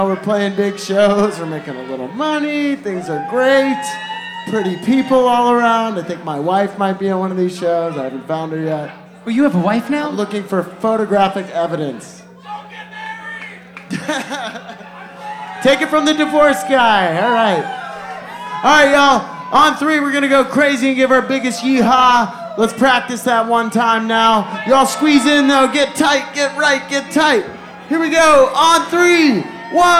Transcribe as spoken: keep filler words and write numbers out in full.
We're playing big shows, we're making a little money, things are great, pretty people all around. I think my wife might be on one of these shows. I haven't found her yet. Well, you have a wife now? I'm looking for photographic evidence. Take it from the divorce guy. All right. All right, y'all. On three, we're going to go crazy and give our biggest yeehaw. Let's practice that one time now. Y'all squeeze in, though. Get tight, get right, get tight. Here we go. On three. One.